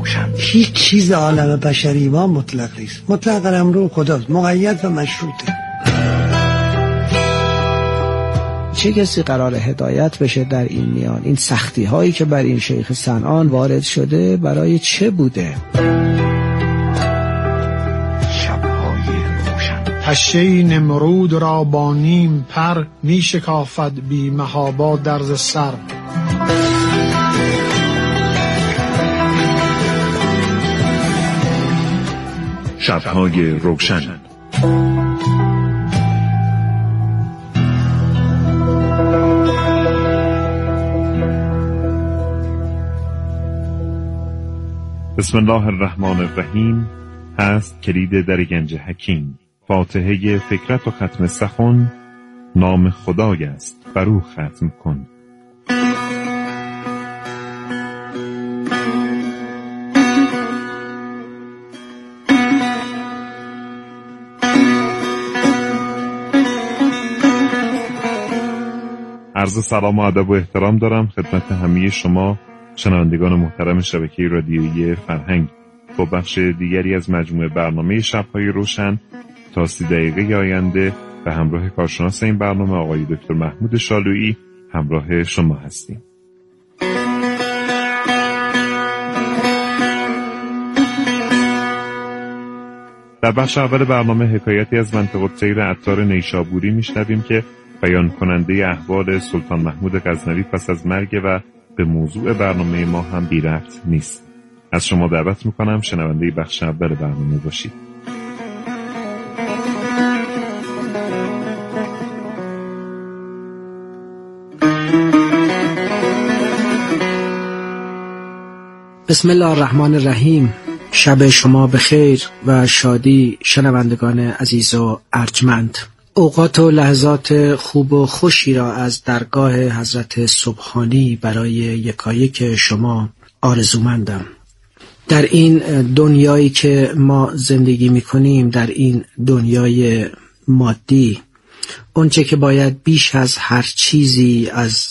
روشن. هیچ چیز عالم بشری ما مطلق نیست. مطلق امر خداست، مقید و مشروطه. چه کسی قرار هدایت بشه در این میان؟ این سختی هایی که بر این شیخ صنعان وارد شده برای چه بوده؟ پشه نمرود را با نیم پر، می شکافد بی محابا درز سر. شب‌های روشن. بسم الله الرحمن الرحیم. هست کلید در گنج حکیم. فاتحه فکرت و ختم سخن. نام خدای است بر او ختم کن. عرض سلام و ادب و احترام دارم خدمت همه شما شنوندگان محترم شبکه رادیویی فرهنگ با بخش دیگری از مجموعه برنامه شب‌های روشن. تا 30 دقیقه آینده به همراه کارشناس این برنامه آقای دکتر محمود شالویی همراه شما هستیم. در بخش اول برنامه حکایتی از منطقه الطیر عطار نیشابوری میشنویم که بیان کننده احوال سلطان محمود غزنوی پس از مرگ و به موضوع برنامه ما هم بی ربط نیست. از شما دعوت میکنم شنونده بخش اول برنامه باشید. بسم الله الرحمن الرحیم. شب شما بخیر و شادی شنوندگان عزیز و ارجمند. اوقات و لحظات خوب و خوشی را از درگاه حضرت سبحانی برای یکایک شما آرزومندم. در این دنیایی که ما زندگی می‌کنیم، در این دنیای مادی، اونچه که باید بیش از هر چیزی از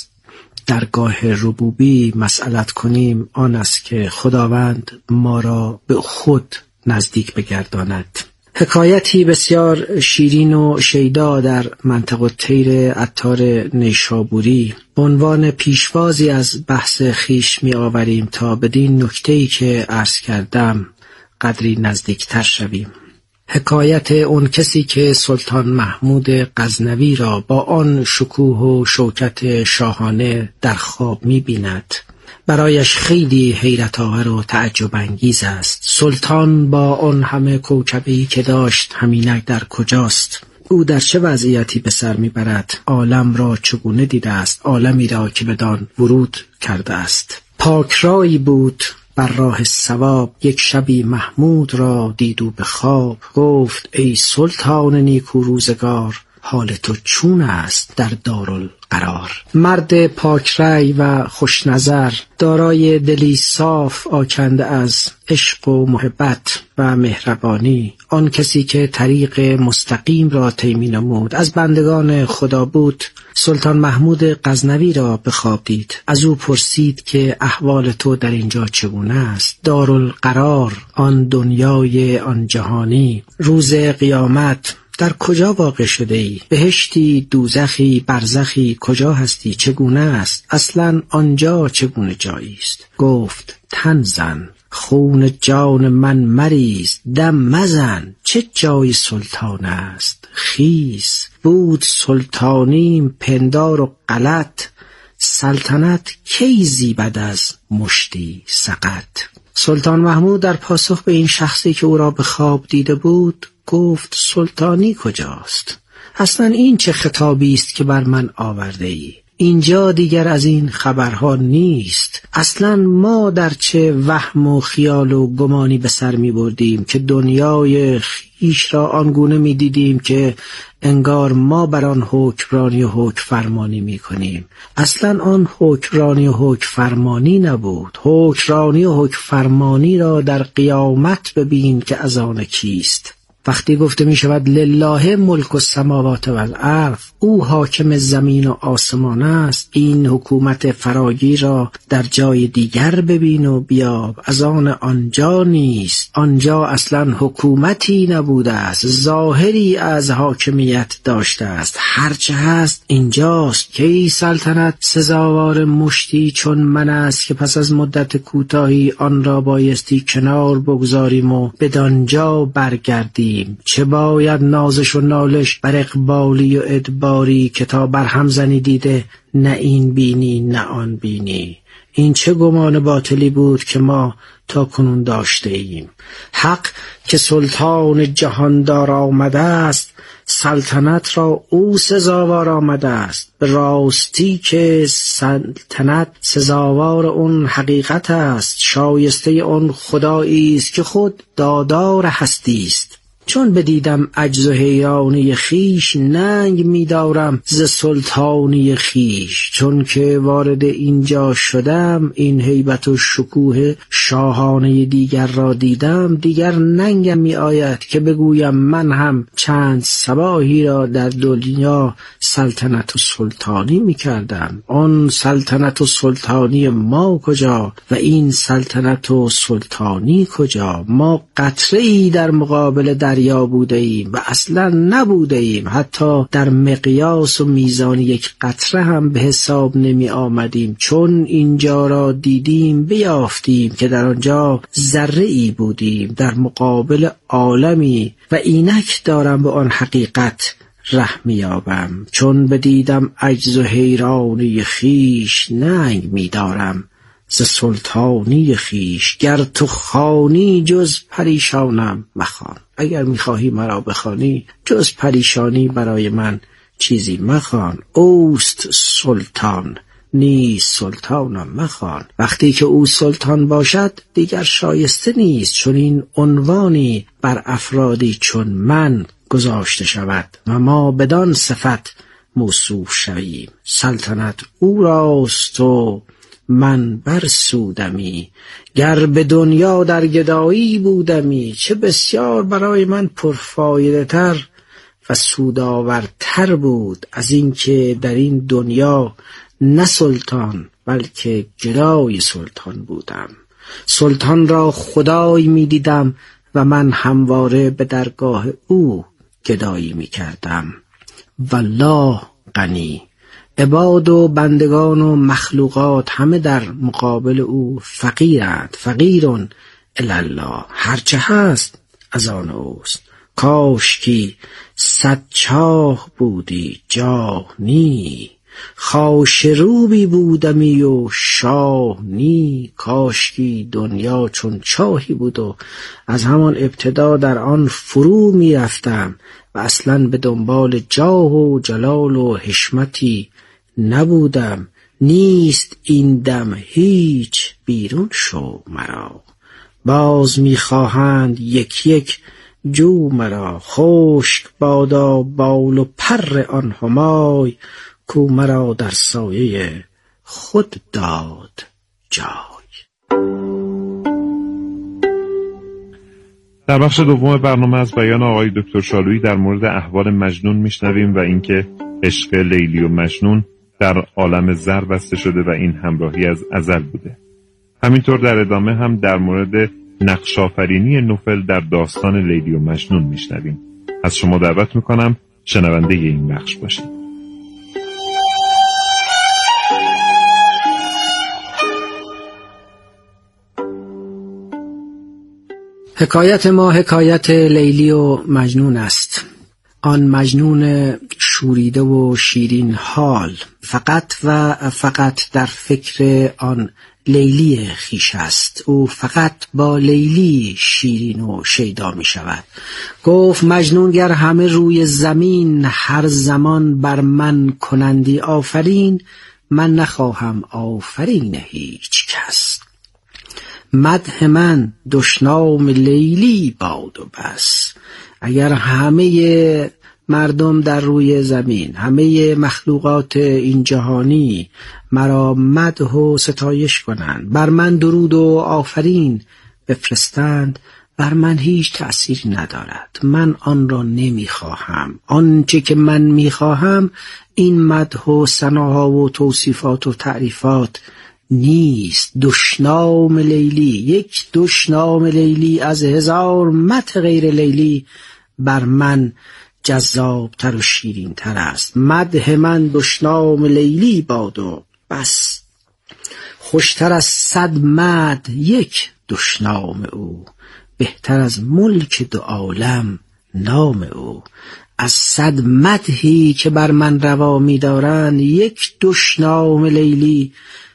درگاه ربوبی مسئلت کنیم آن است که خداوند ما را به خود نزدیک بگرداند. حکایتی بسیار شیرین و شیدا در منطقه الطیر عطار نیشابوری به عنوان پیشوازی از بحث خویش می آوریم تا بدین نکته‌ای که عرض کردم قدری نزدیکتر شویم. حکایت اون کسی که سلطان محمود غزنوی را با آن شکوه و شوکت شاهانه در خواب می بیند. برایش خیلی حیرت آور و تعجب انگیز است. سلطان با آن همه کوکبه‌ای که داشت همینک در کجاست؟ او در چه وضعیتی به سر میبرد؟ عالم را چگونه دیده است؟ عالمی را که بدان ورود کرده است. پاکرایی بود بر راه ثواب، یک شبی محمود را دید او به خواب. گفت ای سلطان نیکو روزگار، حال تو چون است در دارالقرار؟ مرد پاکرأی و خوشنظر، دارای دلی صاف آکنده از عشق و محبت و مهربانی، آن کسی که طریق مستقیم را طی نمود، از بندگان خدا بود، سلطان محمود غزنوی را به خواب دید. از او پرسید که احوال تو در اینجا چگونه است؟ دارالقرار، آن دنیای آن جهانی، روز قیامت در کجا واقع شده ای؟ بهشتی، دوزخی، برزخی، کجا هستی؟ چگونه است؟ اصلا آنجا چگونه جایی است؟ گفت تن زن، خون جان من مریز، دم مزن، چه جای سلطان است؟ خیز بود سلطانیم پندار و غلط، سلطنت کی زیبد از مشتی سقط. سلطان محمود در پاسخ به این شخصی که او را به خواب دیده بود گفت سلطانی کجاست؟ اصلا این چه خطابی است که بر من آورده ای؟ اینجا دیگر از این خبرها نیست. اصلا ما در چه وهم و خیال و گمانی به سر می بردیم که دنیای خیش را آنگونه می دیدیم که انگار ما بر آن حکمرانی و حکم فرمانی می کنیم. اصلا آن حکمرانی و حکم فرمانی نبود. حکمرانی و حکم فرمانی را در قیامت ببین که از آن کیست. وقتی گفته می شود لله ملک السماوات والارض، او حاکم زمین و آسمان است، این حکومت فراگیر را در جای دیگر ببین و بیاب. از آنجا نیست، آنجا اصلا حکومتی نبوده است، ظاهری از حاکمیت داشته است، هرچه هست اینجاست. کی سلطنت سزاوار مشتی چون من است که پس از مدت کوتاهی آن را بایستی کنار بگذاریم و بدانجا برگردیم. چه باید نازش و نالش بر اقبالی و ادباری که تا بر هم زنی دیده نه این بینی نه آن بینی. این چه گمان باطلی بود که ما تا کنون داشته ایم. حق که سلطان جهاندار آمده است، سلطنت را او سزاوار آمده است. به راستی که سلطنت سزاوار اون حقیقت است، شایسته اون خدایی است که خود دادار هستی است. چون بدیدم عجز و حیرانی خیش، ننگ می‌دارم ز سلطانی خیش. چون که وارد اینجا شدم، این هیبت و شکوه شاهانه دیگر را دیدم، دیگر ننگم می‌آید که بگویم من هم چند صباحی را در دنیا سلطنت و سلطانی می‌کردم. آن سلطنت و سلطانی ما کجا و این سلطنت و سلطانی کجا؟ ما قطره‌ای در مقابل دریا بوده ایم و اصلا نبوده ایم، حتی در مقیاس و میزان یک قطره هم به حساب نمی آمدیم. چون اینجا را دیدیم بیافتیم که در آنجا ذره‌ای بودیم در مقابل عالمی و اینک دارم به آن حقیقت ره می‌یابم. چون بدیدم عجز و حیرانی خیش، ننگ می‌دارم ز سلطانی خیش. گر تو خوانی جز پریشانم مخوان، اگر می‌خواهی مرا بخوانی جز پریشانی برای من چیزی مخوان. اوست سلطان نیست سلطانم مخوان. وقتی که او سلطان باشد دیگر شایسته نیست چون این عنوانی بر افرادی چون من گذاشته شود و ما بدان صفت موصوف شویم. سلطنت او راست و من برسودمی، گر به دنیا در گدایی بودمی. چه بسیار برای من پرفایده تر و سودآورتر بود از این که در این دنیا نه سلطان بلکه گدای سلطان بودم. سلطان را خدای می دیدم و من همواره به درگاه او گدایی می کردم. والله غنی، عباد و بندگان و مخلوقات همه در مقابل او فقیرند. فقیرون الالله، هرچه هست از آن اوست. کاشکی 100 چاه بودی جاه نی، خاشروبی بودمی و شاه نی. کاشکی دنیا چون چاهی بود و از همان ابتدا در آن فرو می رفتم و اصلا به دنبال جاه و جلال و حشمتی نبودم. نیست این دم هیچ بیرون شو مرا، باز میخواهند یک یک جو مرا. خشک بادا بال و پر آن همای، کو مرا در سایه خود داد جای. در بخش دوم برنامه از بیان آقای دکتر شالویی در مورد احوال مجنون میشنویم و اینکه عشق لیلی و مجنون در عالم زر بسته شده و این همراهی از ازل بوده. همینطور در ادامه هم در مورد نقش آفرینی نوفل در داستان لیلی و مجنون میشنویم. از شما دعوت میکنم شنونده این بخش باشید. حکایت ما حکایت لیلی و مجنون است. آن مجنون شوریده و شیرین حال فقط و فقط در فکر آن لیلی خیش است. او فقط با لیلی شیرین و شیدا می شود. گفت مجنون گر همه روی زمین هر زمان بر من کنندی آفرین، من نخواهم آفرین هیچ کس. مدح من دشنام لیلی باد و بس. اگر همه مردم در روی زمین، همه مخلوقات این جهانی مرا مدح و ستایش کنند، بر من درود و آفرین بفرستند بر من هیچ تأثیری ندارد. من آن را نمیخواهم. آنچه که من میخواهم این مدح و ثناها و توصیفات و تعریفات نیست. دشنام لیلی، یک دشنام لیلی از 1000 مدح غیر لیلی بر من جذابتر و شیرین تر است. مدح من دشنام لیلی باد و بس، خوشتر از 100 مدح یک دشنام او، بهتر از ملک 2 عالم نام او. از 100 مدحی که بر من روا می دارند یک دشنام لیلی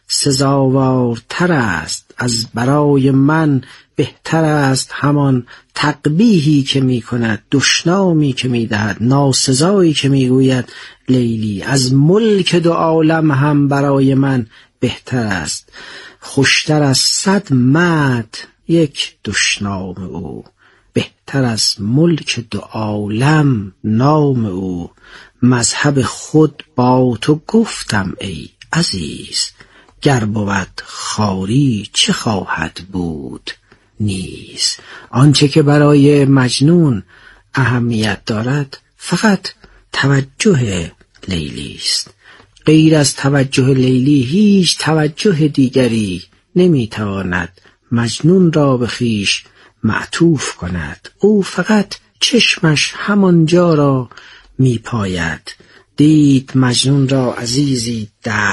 سزاوارتر است. از برای من بهتر است همان تقبیحی که می کند، دشنامی که می دهد، ناسزایی که می گوید لیلی. از ملک 2 عالم هم برای من بهتر است، خوشتر از 100 مدح یک دشنام او، بهتر از ملک 2 عالم نام او. مذهب خود با تو گفتم ای عزیز، گر بود خواری چه خواهد بود نیز. آنچه که برای مجنون اهمیت دارد فقط توجه لیلی است. غیر از توجه لیلی هیچ توجه دیگری نمیتواند مجنون را به خویش معطوف کند. او فقط چشمش همانجا را میپاید. دید مجنون را عزیزی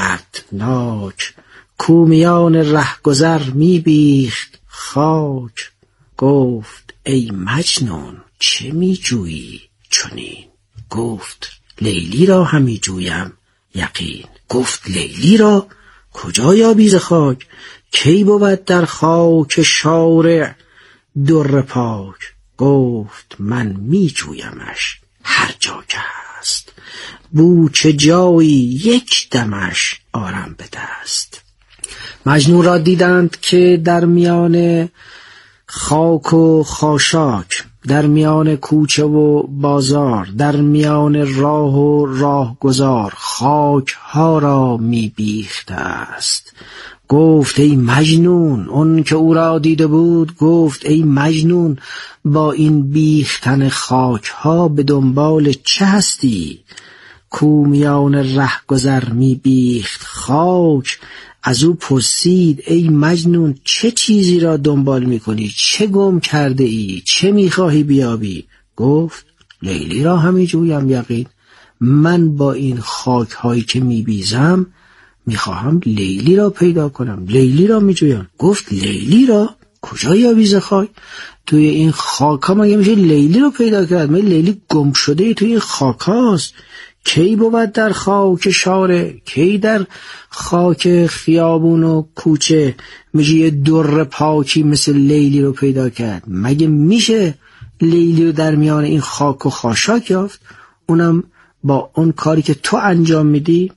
دردناک، کومیان رهگذر میبیخت خاک. گفت ای مجنون چه میجویی چنین؟ گفت لیلی را همی جویم یقین. گفت لیلی را کجا یابی ز خاک؟ کی بود در خاک شارع در پاک؟ گفت من می جویمش هر جا که هست، بو چه جایی یک دمش آرم به دست. مجنون را دیدند که در میان خاک و خاشاک، در میان کوچه و بازار، در میان راه و راهگذار خاک ها را می بیخته است. گفت ای مجنون، اون که او را دیده بود گفت ای مجنون، با این بیختن خاک ها به دنبال چه هستی؟ کومیان رهگذر می بیخت خاک. از او پرسید ای مجنون چه چیزی را دنبال می کنی؟ چه گم کرده ای؟ چه می خواهی بیابی؟ گفت لیلی را همی جویم یقین. من با این خاک هایی که می بیزم میخواهم لیلی را پیدا کنم، لیلی را میجویم. گفت لیلی را کجا یابی ز خاک؟ توی این خاک ها مگه میشه لیلی رو پیدا کرد؟ مگه لیلی گم شده ای توی این خاک هاست؟ کی بود در خاک شاره، کی در خاک خیابون و کوچه میشه یه در پاکی مثل لیلی رو پیدا کرد؟ مگه میشه لیلی رو در میان این خاک و خاشاک یافت، اونم با اون کاری که تو انجام میدی؟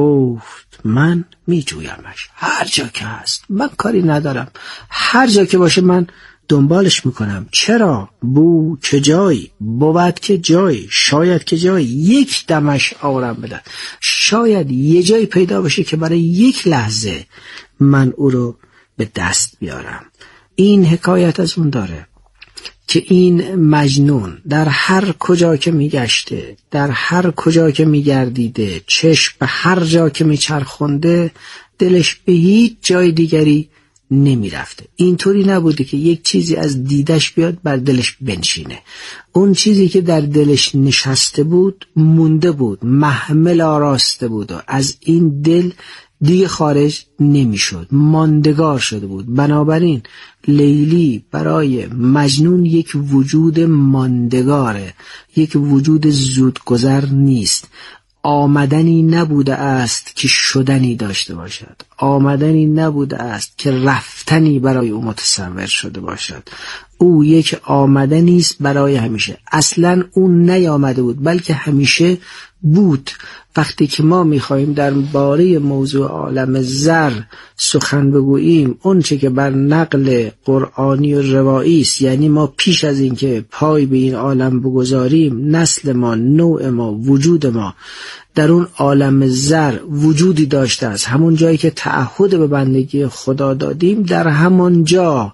گفت من میجویمش هر جا که هست، من کاری ندارم، هر جا که باشه من دنبالش میکنم. چرا؟ بو که جایی، بود که جایی، شاید که جایی یک دمش آرم بدن. شاید یه جایی پیدا بشه که برای یک لحظه من او رو به دست بیارم. این حکایت از اون داره که این مجنون در هر کجا که میگشته، در هر کجا که میگردیده، چشم به هر جا که میچرخونده، دلش به هیچ جای دیگری نمیرفته. اینطوری نبوده که یک چیزی از دیدش بیاد بر دلش بنشینه. اون چیزی که در دلش نشسته بود مونده بود، محمل آراسته بود و از این دل دیگه خارج نمیشد، ماندگار شده بود. بنابراین لیلی برای مجنون یک وجود ماندگاره، یک وجود زودگذر نیست. آمدنی نبوده است که شدنی داشته باشد، آمدنی نبوده است که رفتنی برای او متصور شده باشد. او یک آمدنی است برای همیشه. اصلا اون نیامده بود بلکه همیشه بود. وقتی که ما میخواهیم در باره موضوع عالم زر سخن بگوییم، اون چه که بر نقل قرآنی و روایی است، یعنی ما پیش از این که پای به این عالم بگذاریم، نسل ما، نوع ما، وجود ما در اون عالم زر وجودی داشته است. همون جایی که تعهد به بندگی خدا دادیم، در همون جا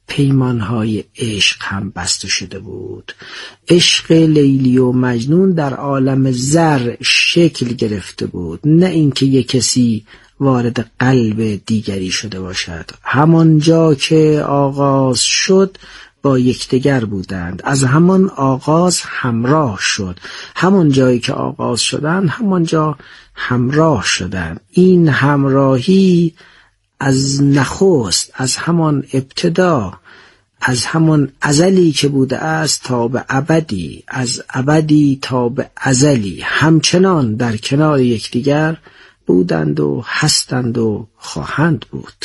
پیمانهای عشق هم بسته شده بود. عشق لیلی و مجنون در عالم زر شکل گرفته بود، نه اینکه یک کسی وارد قلب دیگری شده باشد. همانجا که آغاز شد با یکدیگر بودند، از همان آغاز همراه شد. همان جایی که آغاز شدند همانجا همراه شدند. این همراهی از نخست، از همان ابتدا، از همان ازلی که بوده است تا به ابدی، از ابدی تا به ازلی همچنان در کنار یکدیگر بودند و هستند و خواهند بود.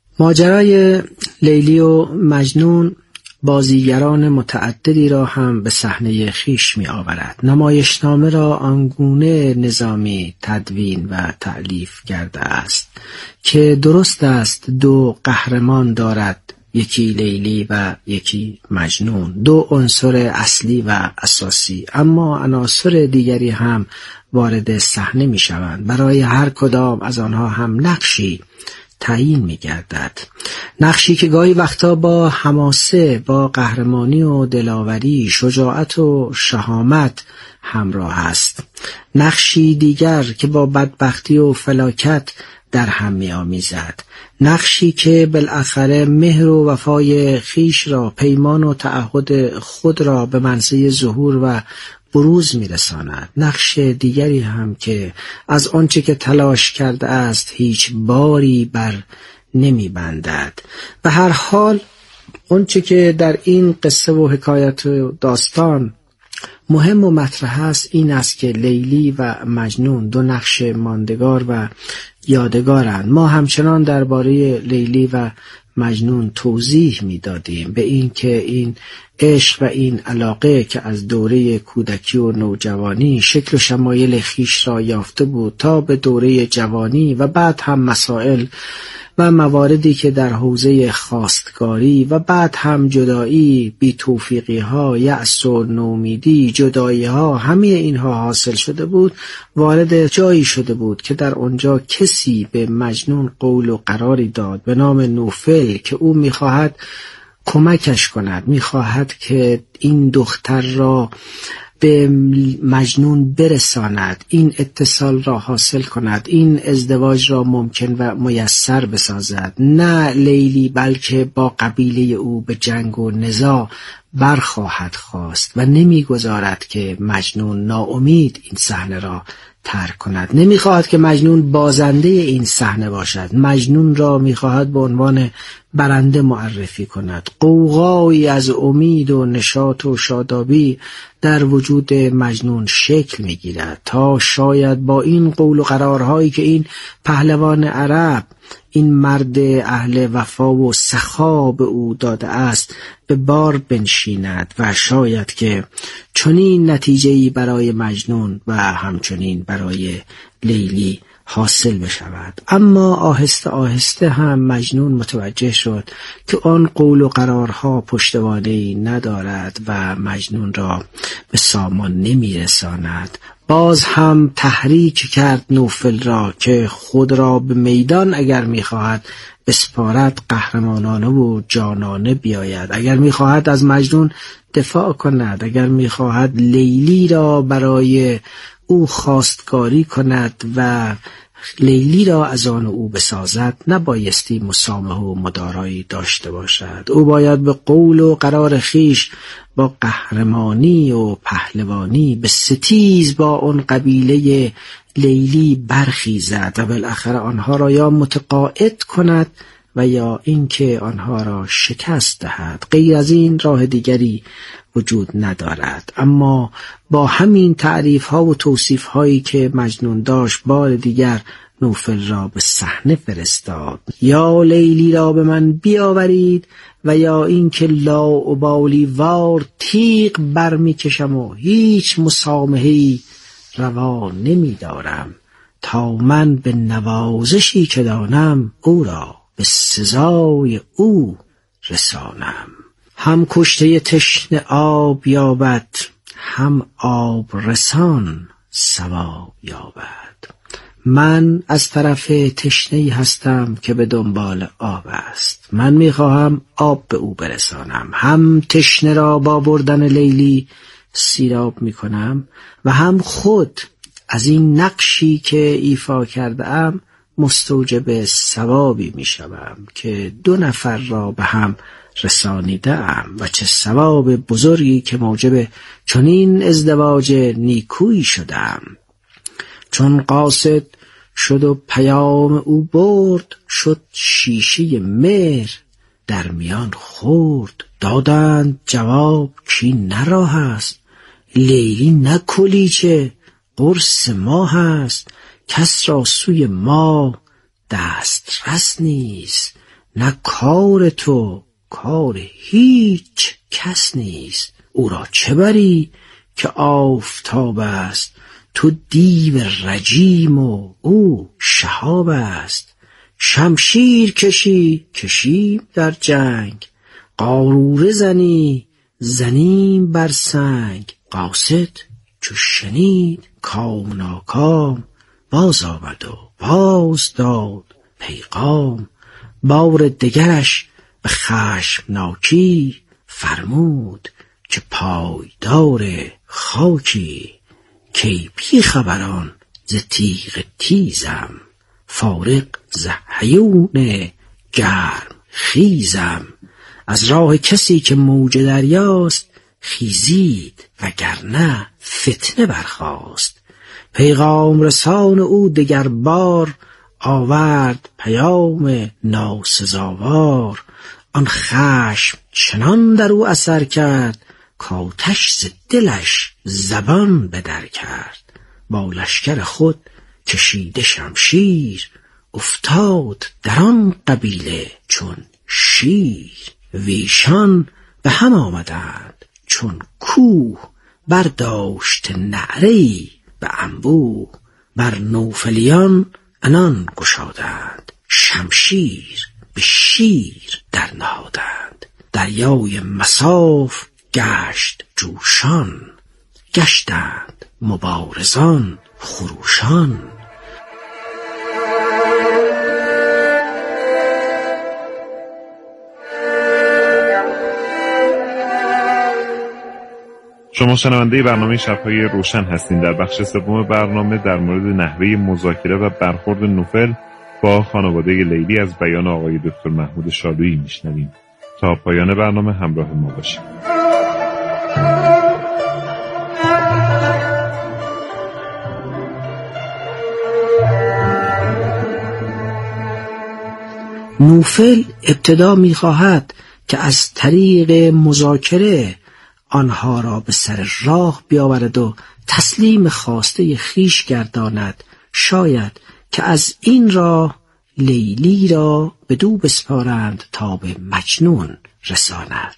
ماجرای لیلی و مجنون بازیگران متعددی را هم به صحنه خویش می آورد. نمایشنامه را آنگونه نظامی تدوین و تألیف کرده است که درست است دو قهرمان دارد، یکی لیلی و یکی مجنون، دو عنصر اصلی و اساسی، اما عناصر دیگری هم وارد صحنه می شوند. برای هر کدام از آنها هم نقشی تعیین می گردد، نقشی که گاهی وقتا با حماسه، با قهرمانی و دلاوری، شجاعت و شهامت همراه است، نقشی دیگر که با بدبختی و فلاکت در هم می آمیزد، نقشی که بالاخره مهر و وفای خیش را، پیمان و تعهد خود را به منزله ظهور و بروز میرساند، نقش دیگری هم که از آنچه که تلاش کرده است هیچ باری بر نمیبندد. به هر حال آنچه که در این قصه و حکایت و داستان مهم و مطرح است این است که لیلی و مجنون دو نقش ماندگار و یادگارند. ما همچنان درباره لیلی و مجنون توضیح میدادیم به این که این عشق و این علاقه که از دوره کودکی و نوجوانی شکل و شمایل خیش را یافته بود تا به دوره جوانی و بعد هم مسائل و مواردی که در حوزه خواستگاری و بعد هم جدایی، بی توفیقی ها، یأس و نومیدی، جدایی ها، همه اینها حاصل شده بود، وارد جایی شده بود که در آنجا کسی به مجنون قول و قراری داد به نام نوفل که او میخواهد کمکش کند، میخواهد که این دختر را به مجنون برساند، این اتصال را حاصل کند، این ازدواج را ممکن و میسر بسازد. نه لیلی بلکه با قبیله او به جنگ و نزاع برخواهد خواست و نمیگذارد که مجنون ناامید این صحنه را ترک کند. نمیخواهد که مجنون بازنده این صحنه باشد، مجنون را میخواهد به عنوان برنده معرفی کند. غوغایی از امید و نشاط و شادابی در وجود مجنون شکل میگیرد تا شاید با این قول و قرارهایی که این پهلوان عرب، این مرد اهل وفا و سخا به او داده است به بار بنشیند و شاید که چنین نتیجه‌ای برای مجنون و همچنین برای لیلی حاصل بشود. اما آهسته آهسته هم مجنون متوجه شد که آن قول و قرارها پشتوانه‌ای ندارد و مجنون را به سامان نمیرساند. باز هم تحریک کرد نوفل را که خود را به میدان اگر میخواهد بسپارد قهرمانانه و جانانه بیاید، اگر میخواهد از مجنون دفاع کند، اگر میخواهد لیلی را برای او خواستگاری کند و لیلی را از آن او بسازد، نبایستی مسامحه و مدارایی داشته باشد. او باید به قول و قرار خیش با قهرمانی و پهلوانی به ستیز با اون قبیله لیلی برخیزد و بالاخره آنها را یا متقاعد کند و یا اینکه آنها را شکست دهد. غیر از این راه دیگری وجود ندارد. اما با همین تعریف ها و توصیف هایی که مجنون داشت بار دیگر نوفل را به صحنه فرستاد. یا لیلی را به من بیاورید و یا اینکه لاابالی وار تیغ برمی کشم و هیچ مسامحه‌ای روا نمی دارم تا من به نوازشی که دانم او را به سزای او رسانم. هم کشته تشنه آب یابد، هم آب رسان ثواب یابد. من از طرف تشنه‌ای هستم که به دنبال آب است. من میخواهم آب به او برسانم. هم تشنه را با بردن لیلی سیراب میکنم و هم خود از این نقشی که ایفا کردم مستوجب ثوابی میشوم که 2 نفر را به هم رسانیدم و چه ثواب بزرگی که موجب چنین ازدواج نیکویی شدم. چون قاصد شد و پیام او برد، شد شیشه مهر در میان خورد. دادند جواب کی نراه است، لیلی نه کلیچه قرص ماه است. کس را سوی ما دسترس نیست، نه کار تو کار هیچ کس نیست. او را چه بری که آفتاب است، تو دیو رجیم و او شهاب است. شمشیر کشیم در جنگ، قاروره زنیم بر سنگ. قاصد چو شنید کام ناکام، باز آمد و باز داد پیغام. بار دگرش به خشمناکی فرمود، که پایدار خاکی. کی بی خبران ز تیغ تیزم، فارغ ز هیون گرم خیزم. از راه کسی که موج دریاست، خیزید وگرنه فتنه برخاست. پیغام رسان او دگر بار، آورد پیام ناسزاوار. آن خشم چنان در او اثر کرد، کآتش ز دلش زبان بدر کرد. با لشکر خود کشیده شمشیر، افتاد در آن قبیله چون شیر. ویشان به هم آمدند چون کوه، برداشت نعره‌ای به انبوه. بر نوفلیان عنان گشادند، شمشیر به شیر در نهادند. دریای مصاف گشت جوشان، گشتند مبارزان خروشان. شما شنونده برنامه شب‌های روشن هستین. در بخش سوم برنامه در مورد نحوه مذاکره و برخورد نوفل با خانواده لیلی از بیان آقای دکتر محمود شالویی میشنویم. تا پایان برنامه همراه ما باشید. نوفل ابتدا می‌خواهد که از طریق مذاکره آنها را به سر راه بیاورد و تسلیم خواسته خیش گرداند، شاید که از این راه لیلی را بدو بسپارند تا به مجنون رساند.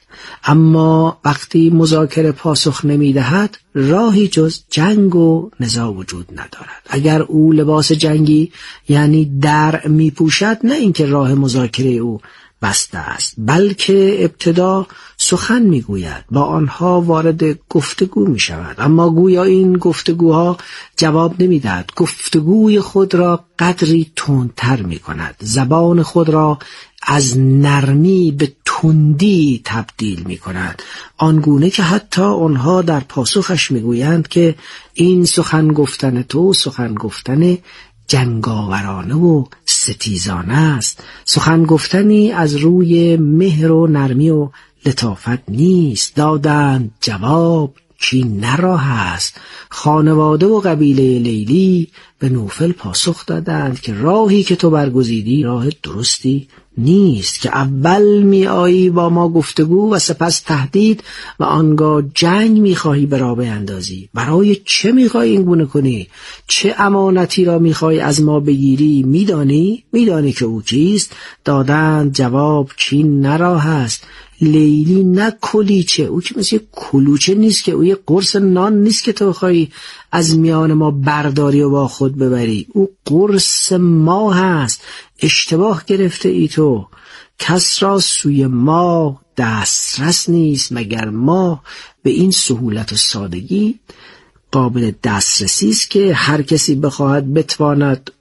اما وقتی مذاکره پاسخ نمی‌دهد، راهی جز جنگ و نزاع وجود ندارد. اگر او لباس جنگی یعنی درع می‌پوشد، نه اینکه راه مذاکره او بسته است، بلکه ابتدا سخن میگوید، با آنها وارد گفتگو می شود، اما گویا این گفتگوها جواب نمیدهد. گفتگوی خود را قدری تندتر می کند، زبان خود را از نرمی به تندی تبدیل می کند، آنگونه که حتی آنها در پاسخش میگویند که این سخن گفتن تو سخن گفتن جنگاورانه و ستیزانه است، سخن گفتنی از روی مهر و نرمی و لطافت نیست. دادند جواب کی نراه است. خانواده و قبیله لیلی به نوفل پاسخ دادند که راهی که تو برگزیدی راه درستی نیست، که اول می آیی با ما گفتگو و سپس تهدید و آنگاه جنگ می خواهی به راه بیندازی. برای چه می خواهی این گونه کنی؟ چه امانتی را می خواهی از ما بگیری؟ میدانی که او کیست؟ دادند جواب کی نراه است. لیلی نه کلیچه، او که مثل کلوچه نیست، که او یه قرص نان نیست که تو خواهی از میان ما برداری و با خود ببری. او قرص ماه هست. اشتباه گرفته ای تو. کس را سوی ما دسترس نیست مگر ما. به این سهولت و سادگی قابل دسترسی است که هر کسی بخواهد بتواند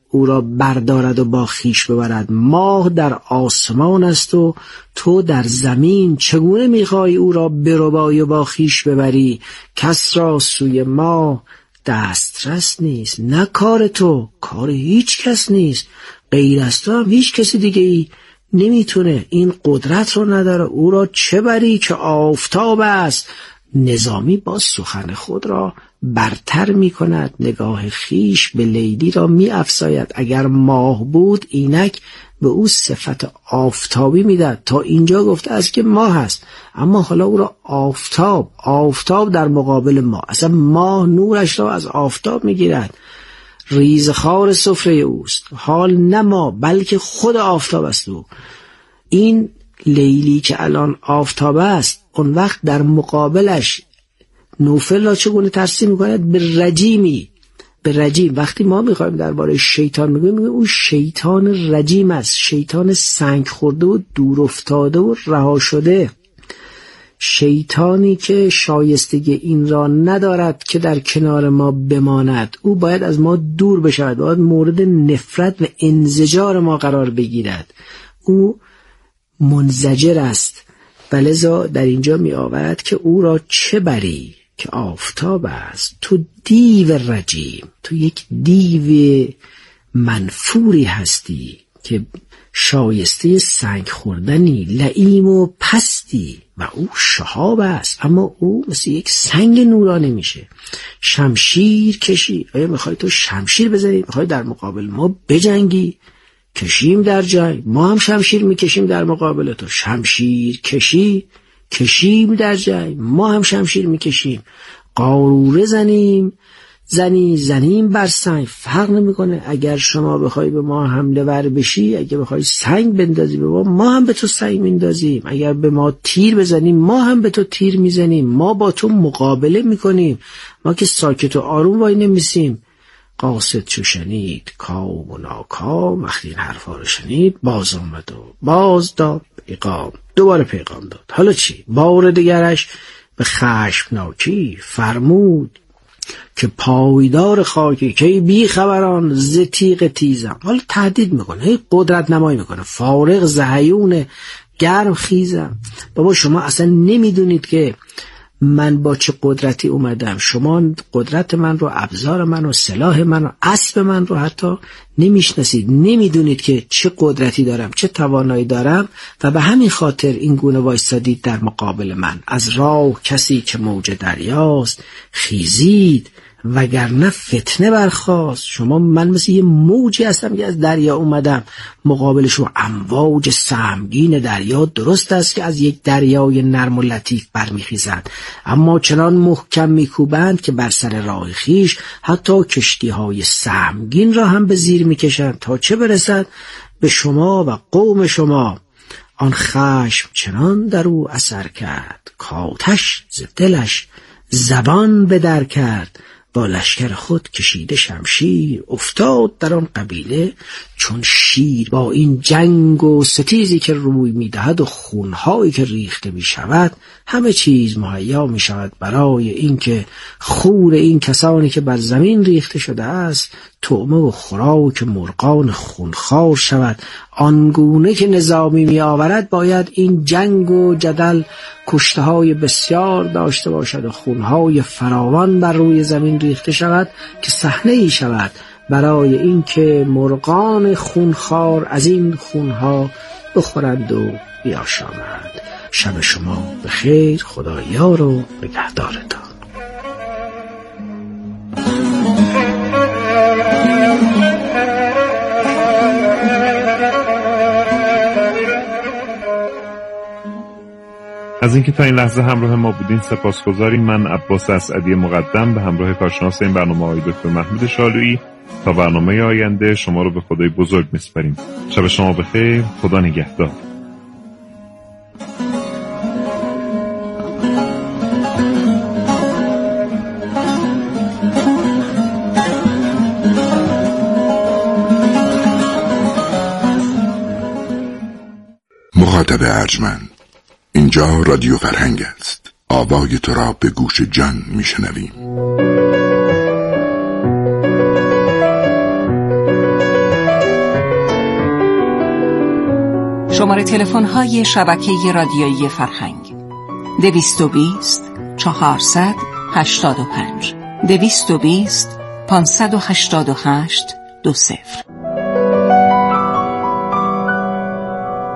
او را بردارد و با خیش ببرد؟ ماه در آسمان است و تو در زمین، چگونه میخوای او را بربایی و با خیش ببری؟ کس را سوی ماه دسترس نیست، نه کار تو، کار هیچ کس نیست، غیر از تو هم هیچ کسی دیگه ای نمیتونه، این قدرت رو نداره. او را چه بری که آفتاب است؟ نظامی با سخن خود را برتر می کند، نگاه خیش به لیلی را می افزاید. اگر ماه بود اینک به او صفت آفتابی میداد. تا اینجا گفته است که ماه است، اما حالا او را آفتاب در مقابل ماه. اصلا ماه نورش را از آفتاب میگیرد، ریزخوار سفره اوست. حال نه ما بلکه خود آفتاب است او. این لیلی که الان آفتاب است، اون وقت در مقابلش نوفل را چگونه ترسیم میکند؟ به رجیم. وقتی ما میخوایم درباره شیطان میگیم او شیطان رجیم است، شیطان سنگ خورده و دور افتاده و رها شده، شیطانی که شایستگی این را ندارد که در کنار ما بماند. او باید از ما دور بشود، باید مورد نفرت و انزجار ما قرار بگیرد. او منزجر است، ولذا در اینجا می آورد که او را چه بری که آفتاب است؟ تو دیو رجیم، تو یک دیو منفوری هستی که شایسته سنگ خوردنی، لئیم و پستی، و او شهاب است، اما او مثل یک سنگ نورانی میشه. شمشیر کشی، آیا میخوای تو شمشیر بزنی؟ میخوای در مقابل ما بجنگی؟ کشیم در جنگ، ما هم شمشیر میکشیم در مقابل تو. شمشیر کشیم در جنگ، ما هم شمشیر میکشیم. قاروره زنیم بر سنگ، فرق نمیکنه. اگر شما بخوای به ما حمله ور بشی، اگر بخوای سنگ بندازی به ما هم به تو سنگ میندازیم. اگر به ما تیر بزنیم، ما هم به تو تیر میزنیم. ما با تو مقابله میکنیم، ما که ساکت و آروم وای نمیسیم. قاصد چو شنید کام و ناکام، وقتی این حرفا رو شنید باز آمد و باز داد پیغام. دوباره پیغام داد. حالا چی؟ بار دیگرش به خشمناکی فرمود که پایدار خاکی که بی خبران ز تیغ تیزم. حالا تهدید میکنه، قدرت نمایی میکنه. فارغ زهیون گرم خیزم. بابا شما اصلا نمیدونید که من با چه قدرتی اومدم. شما قدرت من رو، ابزار من رو، سلاح من رو، اسب من رو حتی نمیشناسید، نمیدونید که چه قدرتی دارم، چه توانایی دارم، و به همین خاطر این گونه وایسادید در مقابل من. از راه کسی که موج دریاست خیزید، وگرنه فتنه برخاست. من مثل یه موجی هستم که از دریا اومدم مقابلشون. امواج سهمگین دریا درست است که از یک دریای نرم و لطیف برمیخیزند، اما چنان محکم میکوبند که بر سر راه خیش حتی کشتی های سهمگین را هم به زیر میکشند، تا چه برسد به شما و قوم شما. آن خشم چنان در او اثر کرد، کاتش ز دلش زبان به در کرد. با لشکر خود کشیده شمشیر، افتاد در آن قبیله چون شیر. با این جنگ و ستیزی که روی میدهد و خونهایی که ریخته میشود، همه چیز مهیا میشود برای اینکه خون این کسانی که بر زمین ریخته شده است طعمه و خوراک مرغان خونخوار شود. آنگونه که نظامی می آورد باید این جنگ و جدل کشته های بسیار داشته باشد و خونهای فراوان بر روی زمین ریخته شود که صحنه ای شود برای اینکه مرغان خونخوار از این خونها بخورند و بیاشامند. شب شما بخیر، خدا یار و نگهدارتان. از اینکه تا این لحظه همراه ما بودین سپاسگزاریم. من عباس اسعدی مقدم به همراه کارشناس این برنامه آقای دکتر محمود شالویی تا برنامه آینده شما رو به خدای بزرگ میسپاریم. شب شما بخیر، خدا نگهدار. مخاطب ارجمند، اینجا رادیو فرهنگ است. آوای تو را به گوش جان میشنویم. شماره تلفن های شبکه رادیویی فرهنگ 220 400 85 220 588 20